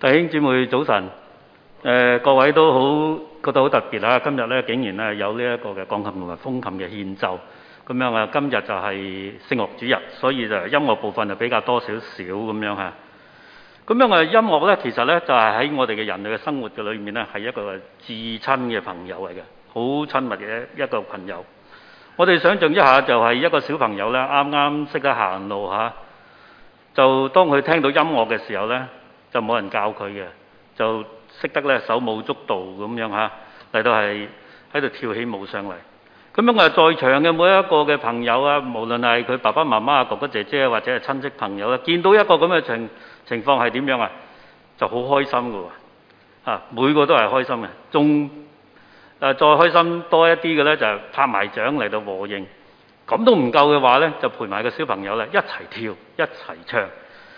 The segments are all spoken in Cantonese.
弟兄姊妹早晨，各位都好覺得好特別啦！今日咧竟然咧有呢一個嘅鋼琴同埋風琴嘅獻奏，咁樣啊，今日就係聖樂主日，所以就音樂部分就比較多少少咁樣嚇。咁樣音樂咧，其實咧就係喺我哋嘅人類嘅生活嘅裏面咧，係一個至親嘅朋友嚟嘅，好親密嘅一個朋友。我哋想象一下，就係一個小朋友咧，啱啱識得行路嚇，就當佢聽到音樂嘅時候咧，就冇人教佢嘅，就識得咧手舞足蹈咁樣嚇，嚟到係喺度跳起舞上嚟。咁樣在場嘅每一個嘅朋友啊，無論係佢爸爸媽媽啊、哥哥姐姐或者係親戚朋友啊，見到一個咁嘅情況係點樣啊？就好開心㗎喎，每個都係開心嘅，仲再開心多一啲嘅咧，就係拍埋掌嚟到和應。咁都唔夠嘅話咧，就陪埋個小朋友咧一齊跳一齊唱。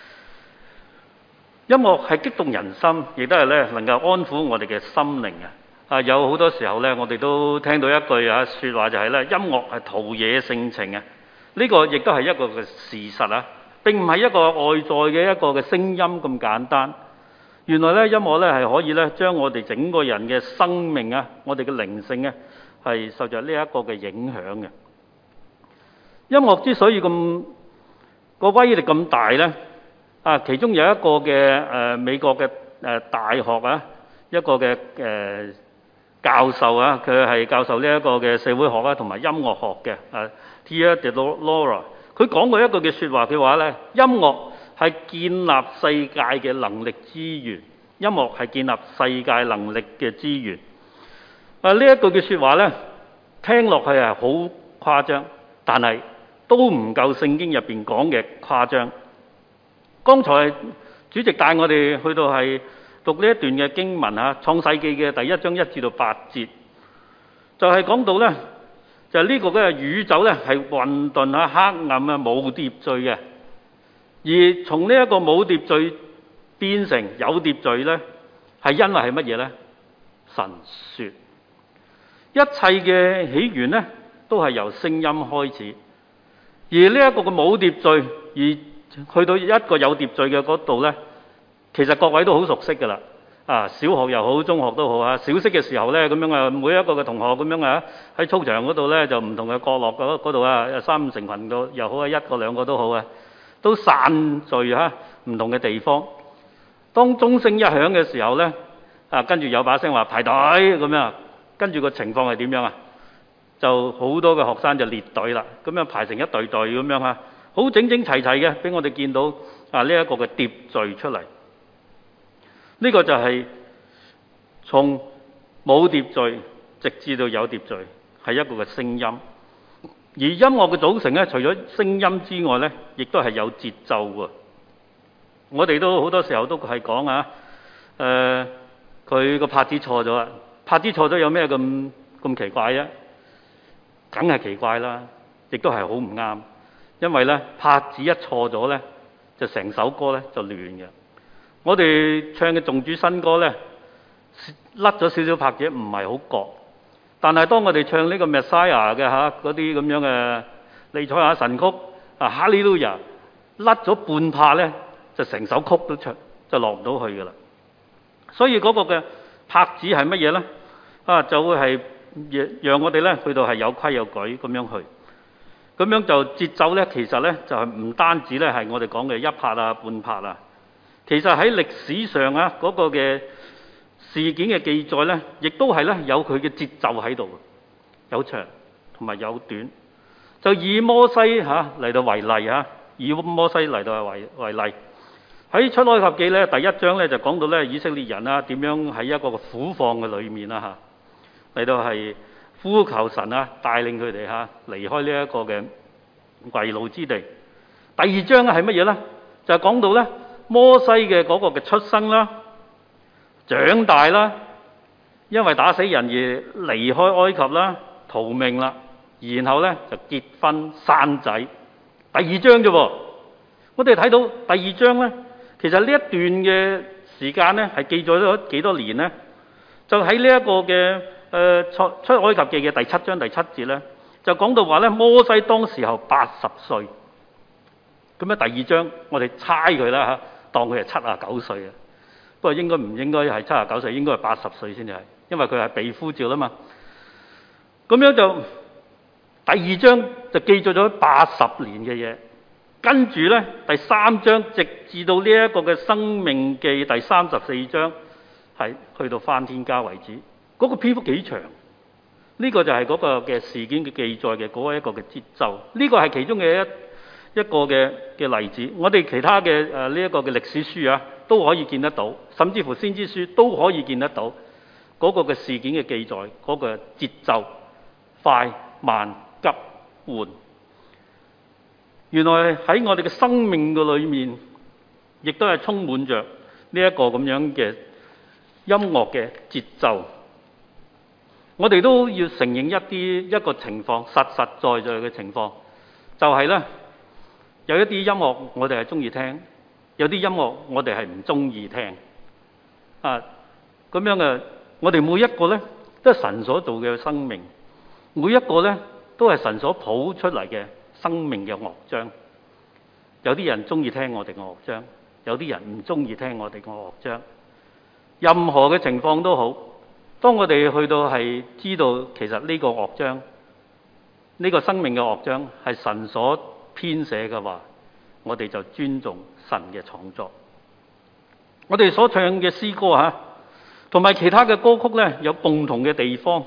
音樂係激動人心，亦都係咧能夠安撫我哋嘅心靈啊！有好多時候咧，我哋都聽到一句説話就係咧，音樂係陶冶性情啊！呢個亦都係一個嘅事實啊！並唔係一個外在嘅一個嘅聲音咁簡單。原來咧，音樂咧係可以咧將我哋整個人嘅生命啊，我哋嘅靈性啊，係受着呢一個嘅影響嘅。音樂之所以咁個威力咁大咧，其中有一個嘅美國嘅大學啊，一個嘅教授啊，佢係教授呢一個嘅社會學啊同埋音樂學嘅Tia DeLora， 佢講過一個嘅説話，佢話咧，音樂係建立世界嘅能力資源，音樂係建立世界能力嘅資源。呢一句嘅説話咧，聽落去係好誇張，但係都唔夠聖經入邊講嘅誇張。剛才主席帶我哋去到係讀呢一段嘅經文創世記嘅第1章1至到8節，就係講到咧，就係呢個嘅宇宙咧係混沌黑暗冇秩序嘅，而從呢一個冇秩序變成有秩序咧，係因為係乜嘢咧？神說，一切嘅起源咧都係由聲音開始，而呢一個嘅冇秩序而去到一個有秩序嘅嗰度呢，其實各位都好熟悉㗎啦。小學又好，中學都好小息嘅時候呢，咁樣每一個嘅同學咁樣喺操場嗰度呢，就唔同嘅角落嗰度3、5成群到又好1個2個都好都散聚唔同嘅地方。當鐘聲一響嘅時候呢，跟住有把聲話排隊咁樣，跟住個情況係點樣就好多嘅學生就列隊啦，咁樣排成一隊隊咁樣好整整齊齊嘅，俾我哋見到呢一個嘅秩序出嚟。呢個就係從冇秩序直至到有秩序，係一個嘅聲音。而音樂嘅組成咧，除咗聲音之外咧，亦都係有節奏喎。我哋都好多時候都係講佢個拍子錯咗啊！拍子錯咗有咩咁奇怪啫？梗係奇怪啦，亦都係好唔啱。因為咧拍子一錯咗咧，就成首歌咧就亂嘅。我哋唱嘅頌主新歌咧，甩咗少少拍子唔係好覺，但係當我哋唱呢個 Messiah 嘅嗰啲咁樣嘅彌賽亞神曲哈利路亞，甩咗半拍咧，就成首曲都唱就落唔到去㗎啦。所以嗰個嘅拍子係乜嘢咧？就會係讓我哋咧去到係有規有矩咁樣去。咁樣就節奏咧，其實咧就係唔單止咧係我哋講嘅一拍半拍其實喺歷史上嗰個嘅事件嘅記載咧，亦都係咧有佢嘅節奏喺度，有長同埋有短。就以摩西嚟到為例以摩西嚟到為例，喺出埃及記咧第1章咧就講到咧以色列人點樣喺一個苦況嘅裏面嚟到係呼求神帶領佢哋離開呢一個嘅為奴之地。第2章係乜嘢咧？就係講到咧摩西嘅嗰個嘅出生啦、長大啦，因為打死人而離開埃及啦、逃命啦，然後咧就結婚生仔。第2章啫喎，我哋睇到第2章咧，其實呢一段嘅時間咧係記載咗幾多年咧？就喺呢一個嘅出埃及記嘅第7章第7節咧，就講到話咧摩西當時候80歲。咁第2章我哋猜佢啦當佢係79歲不過應該唔應該係79歲，應該係80歲先至係，因為佢係被呼召啦嘛。咁樣就第2章就記載咗80年嘅嘢，跟住呢，第3章直至到呢一個嘅申命記第34章係去到返天家為止，嗰個篇幅幾長。呢個就係嗰個嘅事件嘅記載嘅嗰一個嘅節奏，呢個係其中嘅一個嘅例子。我哋其他嘅呢一個嘅歷史書啊，都可以見得到，甚至乎先知書都可以見得到嗰個嘅事件嘅記載，嗰個節奏快慢急緩。原來喺我哋嘅生命嘅裏面，亦都係充滿着呢一個咁樣嘅音樂嘅節奏。我哋都要承認一個情況，實實在在嘅情況，就係呢：有一啲音樂我哋係中意聽，有啲音樂我哋係唔中意聽。咁樣嘅，我哋每一個呢，都係神所造嘅生命，每一個呢，都係神所譜出嚟嘅生命嘅樂章。有啲人中意聽我哋嘅樂章，有啲人唔中意聽我哋嘅樂章。任何嘅情況都好。當我哋去到係知道其實呢個樂章，呢個生命嘅樂章係神所編寫嘅話，我哋就尊重神嘅創作。我哋所唱嘅詩歌同埋其他嘅歌曲呢，有共同嘅地方。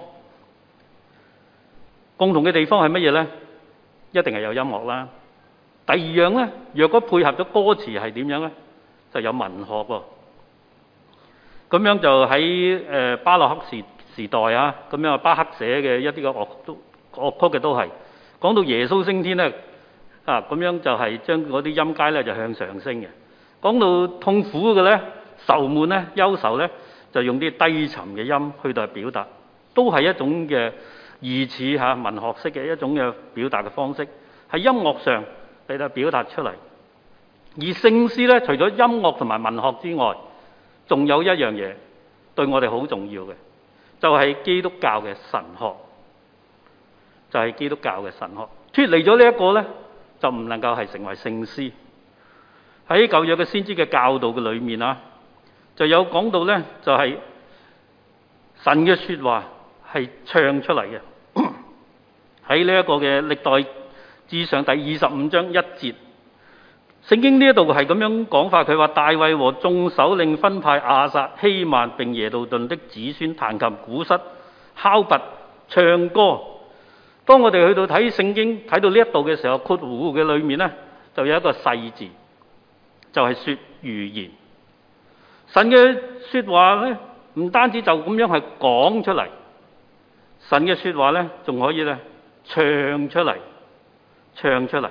共同嘅地方係乜嘢呢？一定係有音樂啦。第二樣呢，若果配合咗歌詞係點樣呢？就有文學喎。咁樣就喺巴洛克時代咁樣巴克寫嘅一啲嘅樂曲嘅都係講到耶穌升天咧，咁樣就係將嗰啲音階咧就向上升嘅。講到痛苦嘅咧、愁悶咧、憂愁咧，就用啲低沉嘅音去到表達，都係一種嘅疑似文學式嘅一種嘅表達嘅方式，喺音樂上嚟到表達出嚟。而聖詩咧，除咗音樂同埋文學之外，仲有一樣嘢對我哋好重要嘅，就係基督教嘅神學。就係基督教嘅神學，脫離咗呢一個呢，就唔能夠係成為聖詩。喺舊約嘅先知嘅教導嘅裏面就有講到呢，就係神嘅說話係唱出嚟嘅。喺呢一個嘅歷代志上第25章1節，聖經呢一度係咁樣講法，佢話大衛和眾首領分派亞薩、希曼並耶杜頓的子孫彈琴、鼓瑟、敲拔、唱歌。當我哋去到睇聖經睇到呢一度嘅時候，括弧嘅裏面呢，就有一個細字，就係說預言。神嘅說話呢，唔單止就咁樣係講出嚟，神嘅說話呢，仲可以呢唱出嚟，唱出嚟。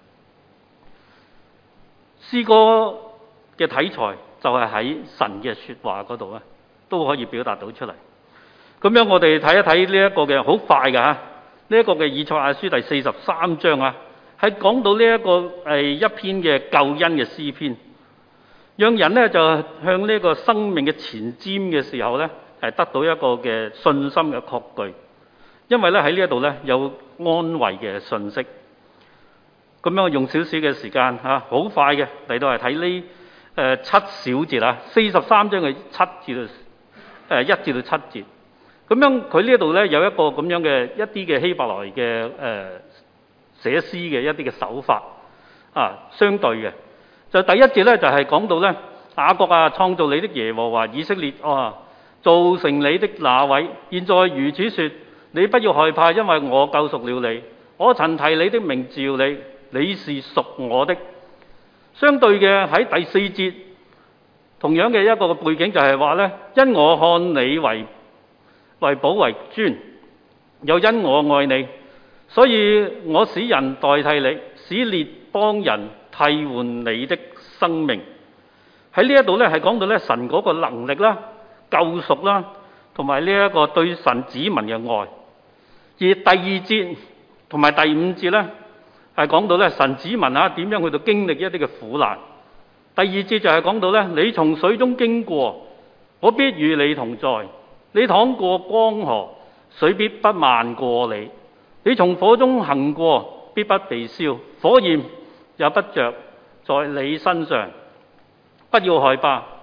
詩歌嘅題材就係喺神嘅說話嗰度都可以表達到出嚟。咁樣我哋睇一睇呢一個嘅好快㗎呢一個嘅以賽亞書第43章係講到呢一個一篇嘅救恩嘅詩篇，讓人呢就向呢個生命嘅前瞻嘅時候呢，係得到一個嘅信心嘅確據，因為呢喺呢一度呢有安慰嘅信息。咁樣用少少嘅時間好快嘅嚟到係睇呢7小節43章嘅1至到7節。咁樣佢呢度呢有一個咁樣嘅一啲嘅希伯來嘅寫詩嘅一啲嘅手法相對嘅。就第一節呢，就係講到呢，雅各創造你的耶和華，以色列造成你的那位，現在如此說，你不要害怕，因為我救贖了你，我曾提你的名召你，你是屬我的。相對嘅喺第4節，同樣嘅一個背景就係話呢，因我看你為寶為尊，又因我愛你，所以我使人代替你，使列邦人替換你的生命。喺呢一度咧係講到咧神嗰個能力啦、救贖啦，同埋呢一個對神子民嘅愛。而第2節同埋第5節咧係講到咧神子民點樣去到經歷一啲嘅苦難。第2節就係講到咧，你從水中經過，我必與你同在。你淌過江河，水必不漫過你；你從火中行過，必不被燒，火焰也不着在你身上。不要害怕，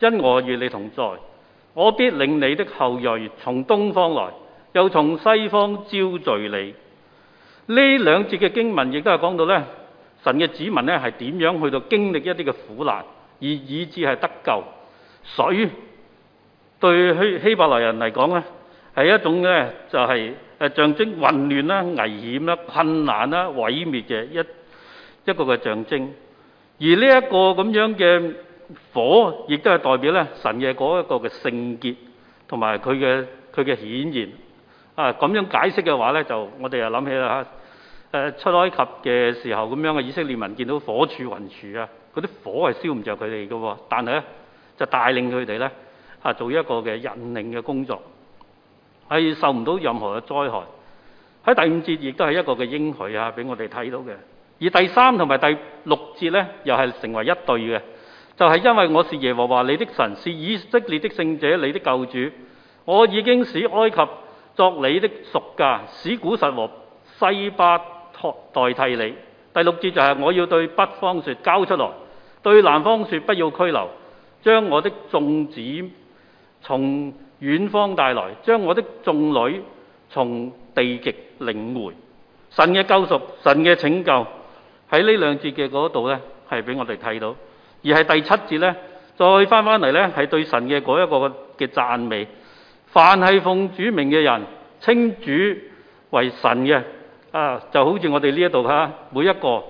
因我與你同在，我必領你的後裔從東方來，又從西方招聚你。呢兩節嘅經文亦都係講到咧，神嘅子民咧係點樣去到經歷一啲嘅苦難，而以致係得救。水對希伯來人嚟講咧，係一種咧就係象徵混亂啦、危險啦、困難啦、毀滅嘅一個嘅象徵。而呢一個咁樣嘅火，亦都係代表咧神嘅嗰一個嘅聖潔同埋佢嘅顯現。咁樣解釋嘅話咧，就我哋又諗起啦嚇，出埃及嘅時候咁樣嘅以色列民見到火柱雲柱啊，嗰啲火係燒唔着佢哋嘅喎，但係咧就帶領佢哋咧做一個嘅引領嘅工作，係受唔到任何嘅災害。喺第五節亦都係一個嘅應許啊，俾我哋睇到嘅。而第三同埋第六節咧，又係成為一對嘅，就係因為我是耶和華你的神，是以色列的聖者，你的救主。我已經使埃及作你的贖價，使古實和西巴代替你。第六節就係我要對北方說交出來，對南方說不要拘留，將我的眾子從遠方帶來，將我的眾女從地極領回。神嘅救贖，神嘅拯救喺呢兩節嘅嗰度呢，係俾我哋睇到。而係第七節呢，再翻嚟呢，係對神嘅嗰一個嘅讚美。凡係奉主名嘅人，稱主為神嘅就好似我哋呢一度每一個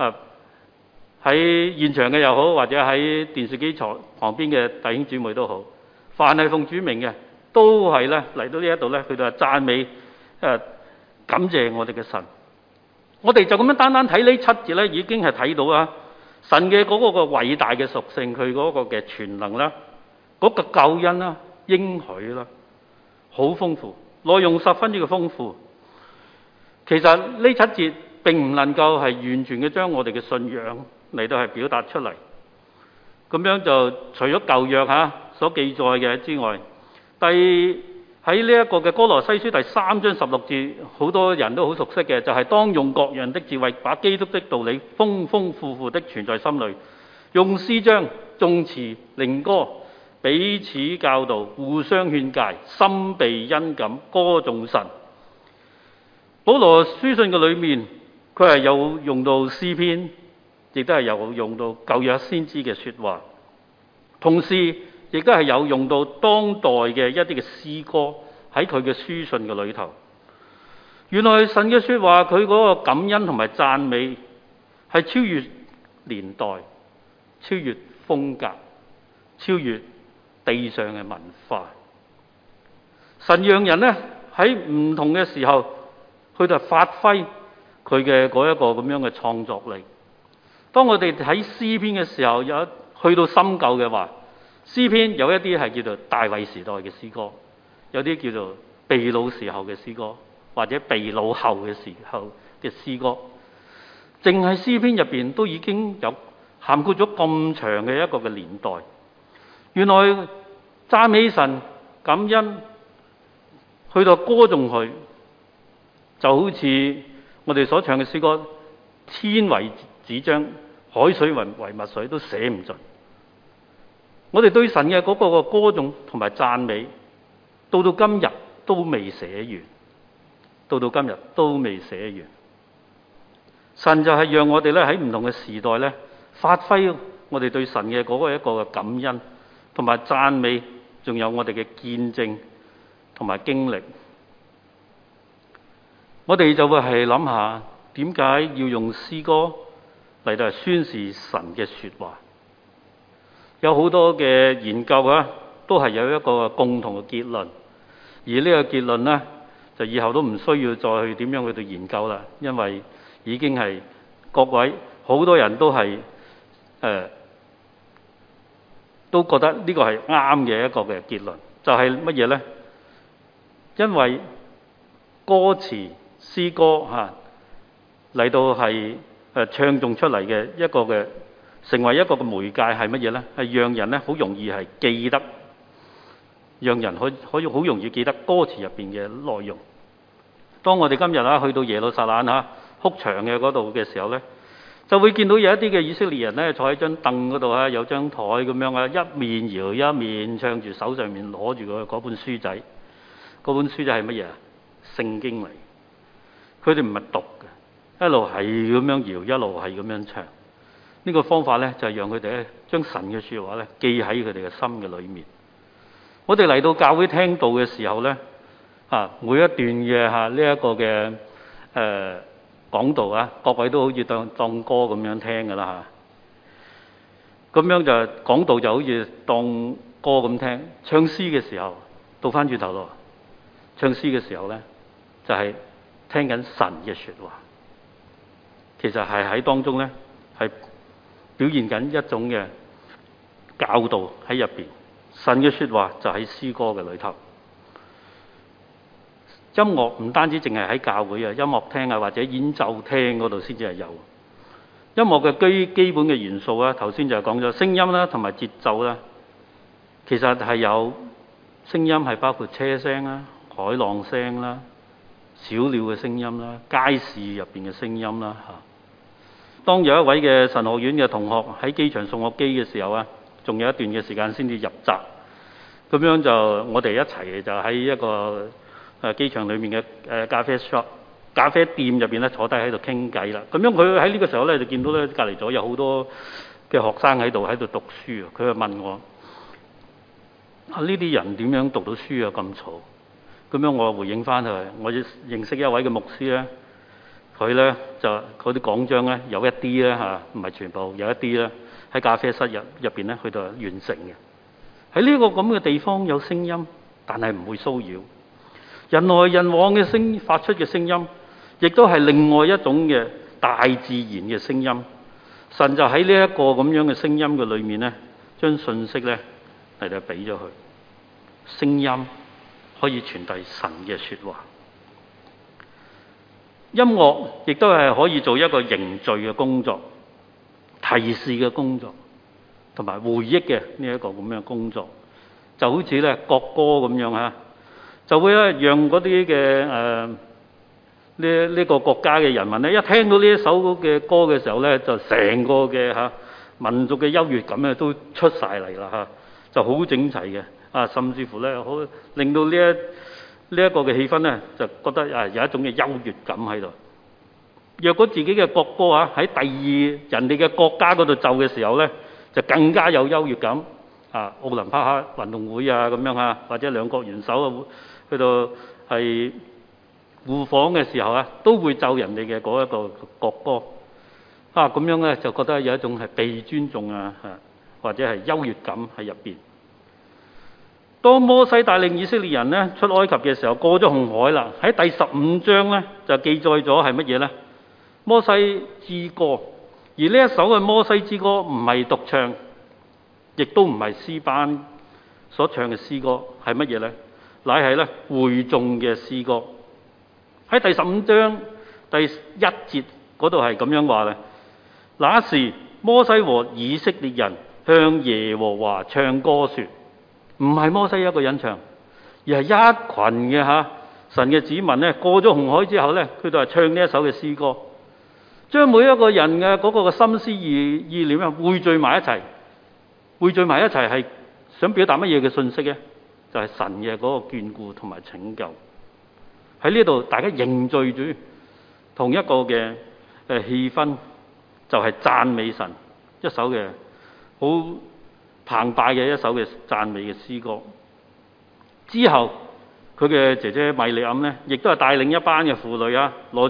喺現場嘅又好，或者喺電視機旁邊嘅弟兄姊妹都好，凡係奉主名嘅，都係咧嚟到呢一度咧，佢就係讚美感謝我哋嘅神。我哋就咁樣單單睇呢七節咧，已經係睇到神嘅嗰個偉大嘅屬性，佢嗰個嘅全能啦，嗰個救恩啦、應許啦，好豐富，內容十分之嘅豐富。其實呢七節並唔能夠係完全嘅將我哋嘅信仰嚟到係表達出嚟。咁樣就除咗舊約所記載嘅之外，喺呢一個嘅哥羅西書第3章16節，好多人都好熟悉嘅，就係當用各樣的智慧，把基督的道理豐豐富富的存在心裏，用詩章、頌詞、靈歌彼此教導，互相勸誡，心被恩感，歌頌神。保羅書信嘅裏面，佢係有用到詩篇，亦都係有用到舊約先知嘅說話，同時亦都係有用到當代嘅一啲嘅詩歌喺佢嘅書信嘅裏頭。原來神嘅說話，佢嗰個感恩同埋讚美係超越年代、超越風格、超越地上嘅文化。神讓人呢喺唔同嘅時候，佢就發揮佢嘅嗰一個咁樣嘅創作力。當我哋睇詩篇嘅時候，有去到深究嘅話，詩篇有一啲係叫做大衛時代嘅詩歌，有啲叫做被擄時候嘅詩歌，或者被擄後嘅時候嘅詩歌。淨係詩篇入邊都已經有涵括咗咁長嘅一個嘅年代。原來讚美神、感恩，去到歌頌佢，就好似我哋所唱嘅詩歌，天為紙張，海水為墨水，都寫唔盡。我哋對神嘅嗰個歌頌同埋讚美，到今日都未寫完，到今日都未寫完。神就係讓我哋咧喺唔同嘅時代咧，發揮我哋對神嘅嗰個一個嘅感恩同埋讚美，仲有我哋嘅見證同埋經歷。我哋就會係諗下，點解要用詩歌嚟到宣示神嘅說話？有好多嘅研究都係有一個共同嘅結論，而呢個結論呢，就以後都唔需要再去點樣去到研究啦，因為已經係各位好多人都係都覺得呢個係啱嘅一個嘅結論，就係乜嘢呢？因為歌詞詩歌嚟到係唱頌出嚟嘅一個嘅，成為一個嘅媒介係乜嘢呢？係讓人咧好容易係記得，讓人可以好容易記得歌詞入邊嘅內容。當我哋今日去到耶路撒冷哭牆嘅嗰度嘅時候呢， 就會見到有一啲嘅以色列人咧坐喺張凳嗰度啊，有張台咁樣啊，一面搖一面唱住，手上面攞住嗰本書仔。嗰本書仔係乜嘢啊？聖經嚟。佢哋唔係讀嘅，一路係咁樣搖，一路係咁樣唱。呢個方法咧就係讓佢哋咧將神嘅説話咧記喺佢哋嘅心嘅裏面。我哋嚟到教會聽道嘅時候咧，每一段嘅呢一個嘅講道啊，各位都好似當歌咁樣聽㗎啦嚇。咁樣就講道就好似當歌咁聽。唱詩嘅時候倒翻轉頭咯，唱詩嘅時候咧就係聽緊神嘅説話。其實係喺當中咧係表現緊一種嘅教導喺入邊。神嘅説話就喺詩歌嘅裏頭。音樂唔單止淨係喺教會啊，音樂廳啊或者演奏廳嗰度先至係有。音樂嘅基本嘅元素啊，頭先就係講咗聲音啦，同埋節奏啦。其實係有聲音係包括車聲啦、海浪聲啦、小鳥嘅聲音啦、街市入邊嘅聲音啦嚇。當有一位嘅神學院嘅同學喺機場送我機嘅時候啊，仲有一段嘅時間先至入閘，咁樣就我哋一齊就喺一個機場裏面嘅咖啡店入邊咧坐低喺度傾偈啦。咁樣佢喺呢個時候咧就見到咧隔離咗有好多嘅學生喺度讀書啊。佢就問我：呢啲人點樣讀到書啊？咁嘈。咁樣我回應翻佢，我認識一位嘅牧師咧，佢咧就嗰啲講章咧有一啲咧唔係全部，有一啲咧喺咖啡室入邊咧去到完成嘅。喺呢個咁嘅地方有聲音，但係唔會騷擾。人來人往嘅發出嘅聲音，亦都係另外一種嘅大自然嘅聲音。神就喺呢一個咁樣嘅聲音嘅裏面咧，將信息咧嚟到俾咗佢。聲音可以傳遞神嘅説話。音樂亦都係可以做一個凝聚嘅工作、提示嘅工作，同埋回憶嘅呢一個咁樣工作。就好似咧國歌咁樣嚇。就會咧讓嗰啲嘅呢個國家嘅人民咧，一聽到呢一首嘅歌嘅時候咧，就成個嘅民族嘅優越感咧都出晒嚟啦嚇，就好整齊嘅甚至乎咧好令到呢一個嘅氣氛咧，就覺得有一種嘅優越感喺度。若果自己嘅國歌喺第二人哋嘅國家嗰度奏嘅時候咧，就更加有優越感。奧林匹克運動會咁樣或者兩國元首去到係互訪嘅時候都會奏人哋嘅嗰一個國歌咁樣咧，就覺得有一種係被尊重或者係優越感喺入邊。當摩西帶領以色列人咧出埃及嘅時候，過咗紅海啦，喺第15章咧就記載咗係乜嘢咧？摩西之歌。而呢一首嘅摩西之歌唔係獨唱，亦都唔係詩班所唱嘅詩歌，係乜嘢呢？乃係咧會眾嘅詩歌。喺第15章第1節嗰度係咁樣話咧：那時摩西和以色列人向耶和華唱歌說，唔係摩西一個人唱，而係一群嘅神嘅子民咧過咗紅海之後咧，佢哋係唱呢一首嘅詩歌，將每一個人嘅嗰個嘅心思意念匯聚埋一齊。匯聚埋一齊係想表達乜嘢嘅信息呢？就係神嘅嗰個眷顧同埋拯救。喺呢度大家凝聚住同一個嘅氣氛，就係讚美神，一首嘅好澎湃嘅一首嘅讚美嘅詩歌。之後佢嘅姐姐米利暗呢，亦都係帶領一班嘅婦女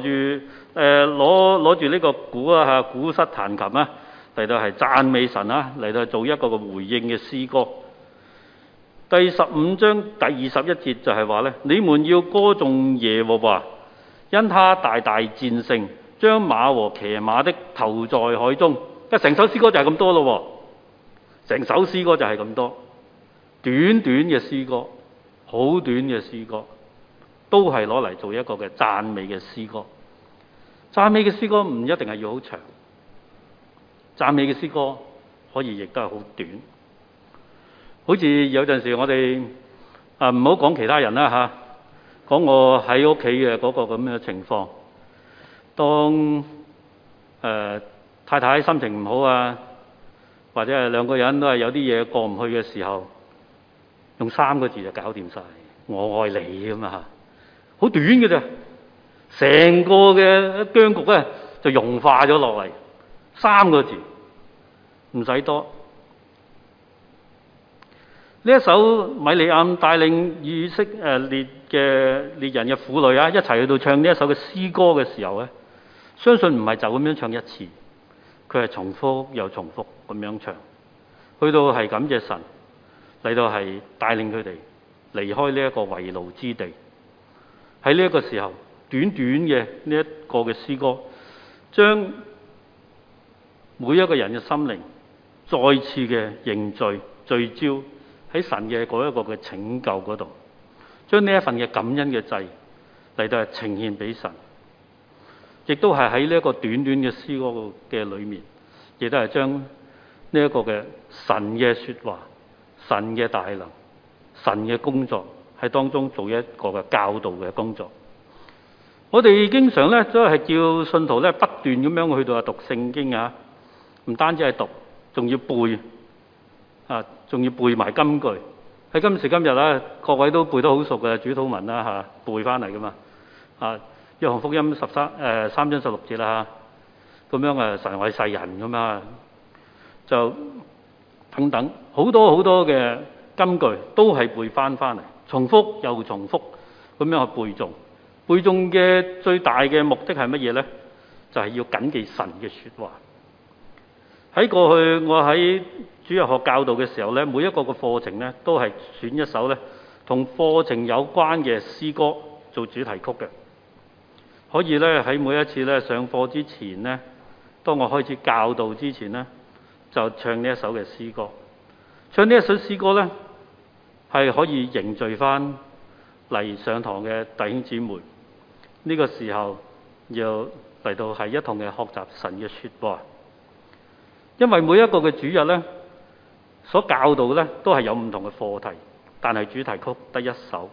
攞住呢個鼓鼓瑟彈琴嚟到係讚美神嚟到做一個回應嘅詩歌。第15章第21節就係話咧：你們要歌頌耶和華，因他大大戰勝，將馬和騎馬的投在海中。成首詩歌就係咁多咯，成首詩歌就係咁多，短短嘅詩歌，好短嘅詩歌，都係攞嚟做一個嘅讚美嘅詩歌。讚美嘅詩歌唔一定係要好長。讚美嘅詩歌可以亦都係好短，好似有陣時我哋唔好講其他人啦講我喺屋企嘅嗰個咁嘅情況。當太太心情唔好啊，或者係兩個人都係有啲嘢過唔去嘅時候，用3個字就搞掂晒，我愛你咁嘛，好短嘅啫，成個嘅僵局咧就融化咗落嚟，3個字，唔使多。呢一首米利暗帶領以色列嘅列人嘅婦女啊，一齊去到唱呢一首嘅詩歌嘅時候咧，相信唔係就咁樣唱一次，佢係重複又重複咁樣唱，去到係感謝神，嚟到係帶領佢哋離開呢一個為奴之地。喺呢一個時候，短短嘅呢一個嘅詩歌，將每一個人嘅心靈再次嘅凝聚聚焦喺神嘅嗰一個嘅拯救嗰度，將呢一份嘅感恩嘅祭嚟到係呈獻俾神，亦都係喺呢一個短短嘅詩歌嘅裏面，亦都係將呢一個嘅神嘅說話、神嘅大能、神嘅工作喺當中做一個嘅教導嘅工作。我哋經常咧都係叫信徒咧不斷咁樣去到讀聖經啊，唔單止係讀，仲要背啊，仲要背埋金句。喺今時今日咧，各位都背得好熟嘅主禱文啦嚇，背翻嚟噶嘛啊，約翰福音3章16節啦嚇，咁樣啊神愛世人咁啊，就等等好多好多嘅金句都係背翻嚟，重複又重複咁樣去背誦。背誦嘅最大嘅目的係乜嘢呢？就係要謹記神嘅說話。喺過去我喺主日學教導嘅時候呢，每一個嘅課程呢都係選一首呢同課程有關嘅詩歌做主題曲嘅。可以呢，喺每一次呢上課之前呢，當我開始教導之前呢，就唱呢一首嘅詩歌。唱呢一首詩歌呢，係可以凝聚翻嚟上堂嘅弟兄姊妹。呢個時候要嚟到係一同嘅學習神嘅說話，因為每一個嘅主日呢，所教導呢都係有唔同嘅課題，但係主題曲得一首。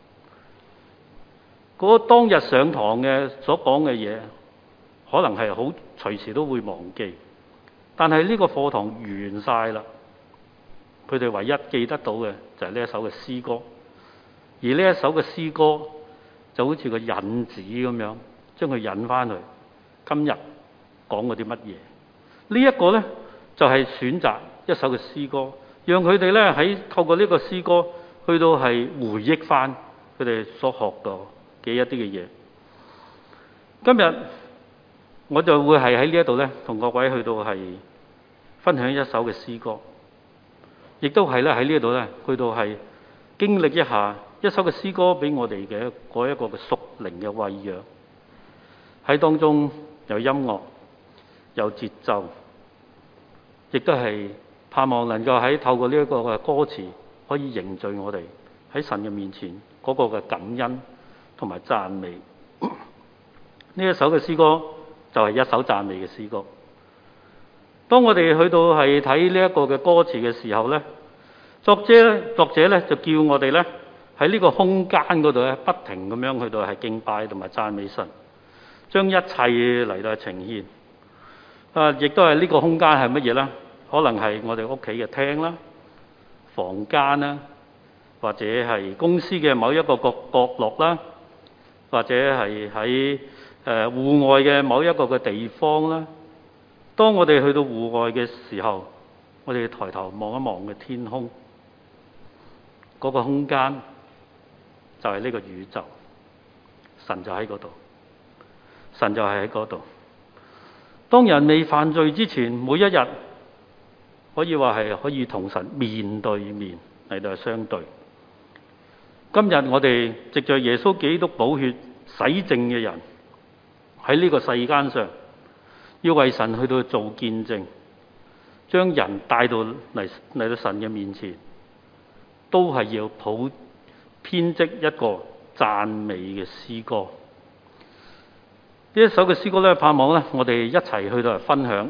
嗰當日上堂嘅所講嘅嘢，可能係好隨時都會忘記，但係呢個課堂完晒啦，佢哋唯一記得到嘅就係呢一首嘅詩歌，而呢一首嘅詩歌就好似個引子咁樣，將佢引翻去今日講嗰啲乜嘢。呢一個呢，就係選擇一首嘅詩歌，讓佢哋呢喺透過呢個詩歌去到係回憶翻佢哋所學過嘅一啲嘅嘢。今日我就會係喺呢一度呢，同各位去到係分享一首嘅詩歌，亦都係咧喺呢一度呢，去到係經歷一下一首嘅詩歌俾我哋嘅嗰一個嘅屬靈嘅餵養，喺當中有音樂有節奏，亦都係盼望能夠喺透過呢一個嘅歌詞可以凝聚我哋喺神嘅面前嗰個嘅感恩同埋讚美。呢一首嘅詩歌就係一首讚美嘅詩歌。當我哋去到係睇呢一個嘅歌詞嘅時候呢，作者呢就叫我哋呢喺呢個空間嗰度咧，不停咁樣去到係敬拜同埋讚美神，將一切嚟到呈現。亦都係呢個空間係乜嘢呢？可能係我哋屋企嘅廳啦、房間啦，或者係公司嘅某一個角落啦，或者係喺戶外嘅某一個嘅地方啦。當我哋去到戶外嘅時候，我哋抬頭望一望嘅天空，嗰個空間就係呢個宇宙，神就喺嗰度，神就係喺嗰度。當人未犯罪之前，每一日可以話係可以同神面對面嚟到相對。今日我哋藉着耶穌基督寶血洗淨嘅人喺呢個世間上，要為神去到做見證，將人帶到嚟到神嘅面前，都係要編織一個讚美嘅詩歌。呢一首嘅詩歌咧，盼望咧我哋一齊去到嚟分享。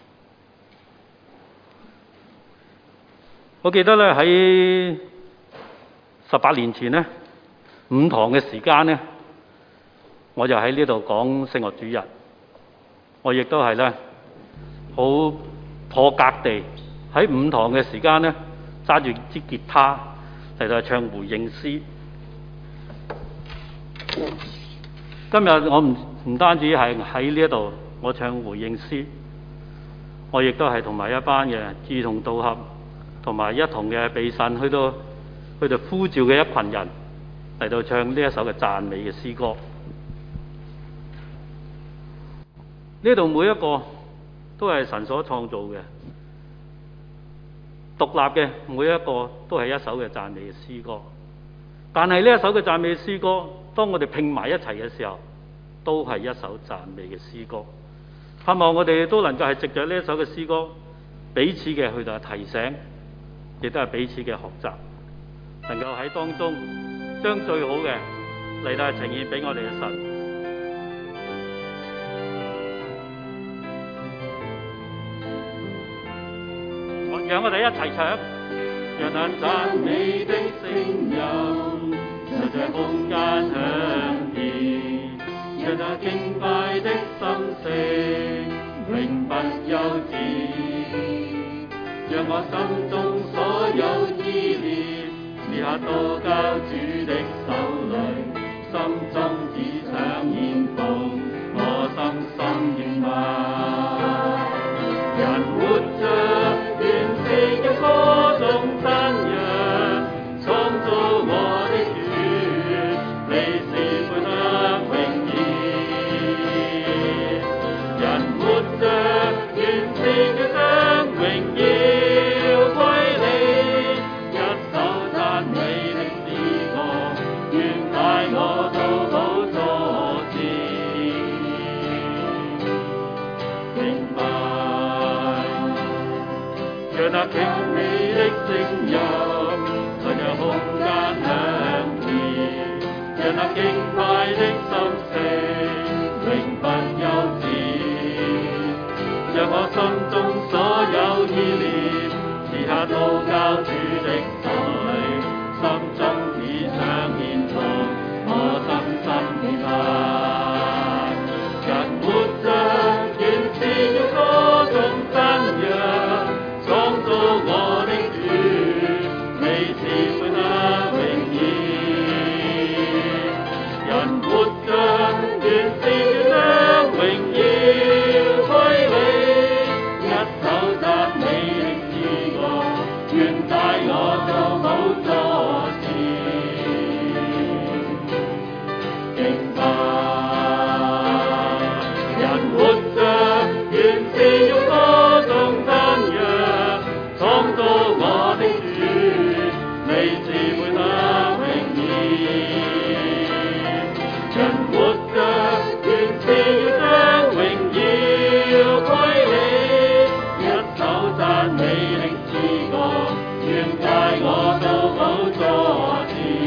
我記得咧喺18年前咧5堂嘅時間咧，我就喺呢度講聖樂主日。我亦都係咧好破格地喺午堂嘅時間呢，揸住支吉他嚟到唱回應詩。今日我唔單止係喺呢一度我唱回應詩，我亦都係同埋一班嘅志同道合同埋一同嘅被神去到呼召嘅一群人嚟到唱呢一首嘅讚美嘅詩歌。呢度每一個都係神所創造嘅，獨立嘅每一個都係一首嘅讚美嘅詩歌。但係呢一首嘅讚美詩歌，當我哋拼埋一齊嘅時候，都係一首讚美嘅詩歌。盼望我哋都能夠係藉着呢一首嘅詩歌，彼此嘅去到提醒，亦都係彼此嘅學習，能夠喺當中將最好嘅嚟到呈現俾我哋嘅神。讓我哋一齊唱，讓那讚美的聲音在這空間響遍，讓那敬拜的心聲永不休止，讓我心中所有依戀時刻都交主的手裏，心中只想獻奉我心心敬拜。人活着原是要歌頌真揚，創造我的主，你是配得榮耀。人活着原是要將榮耀歸你，一首讚美的詩歌，願帶我到寶座前敬拜。讓那傾美的聲音在這空間響遍，讓那敬拜的心聲永不休止，讓我心中所有意念時刻都交主的手裏，心中只想獻奉我心心敬拜。人活着原是要歌頌真揚，創造我的主，你是配得榮耀。人活着原是要將榮耀歸你，一首讚美的詩歌，願帶我到寶座前敬拜。人活着原是要歌頌真揚，創造我的主，你是配得榮耀。人活着原是要將榮耀歸你，一首讚美的詩歌，願帶我到寶座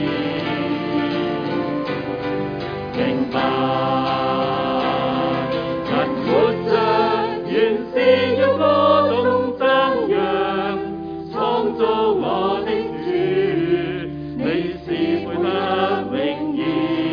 前敬拜。人活着原是要歌頌真揚，創造我的主，你是配得榮耀。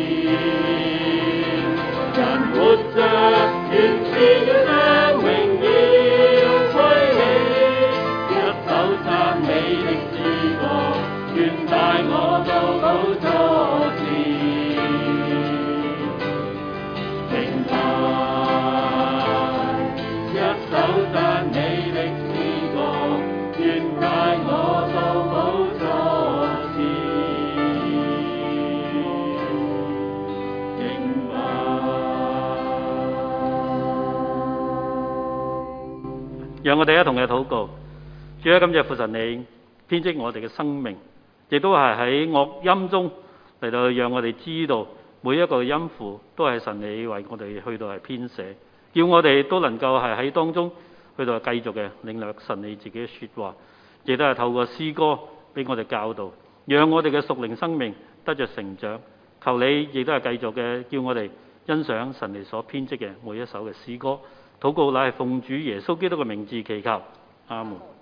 人活着原是要將榮耀歸你，一首讚美的詩歌，願帶我到寶座前敬拜。一首讚美的詩歌，願帶我到寶座前敬拜。讓我哋一同嘅禱告。主啊，今日父神你編織我哋嘅生命，亦都係喺樂音中嚟到讓我哋知道每一個音符都係神你為我哋去到係編寫，叫我哋都能夠係喺當中去到繼續嘅領略神你自己嘅說話，亦都係透過詩歌俾我哋教導，讓我哋嘅屬靈生命得着成長。求你亦都係繼續嘅叫我哋欣賞神你所編織嘅每一首嘅詩歌。禱告乃係奉主耶穌基督嘅名字祈求，阿門。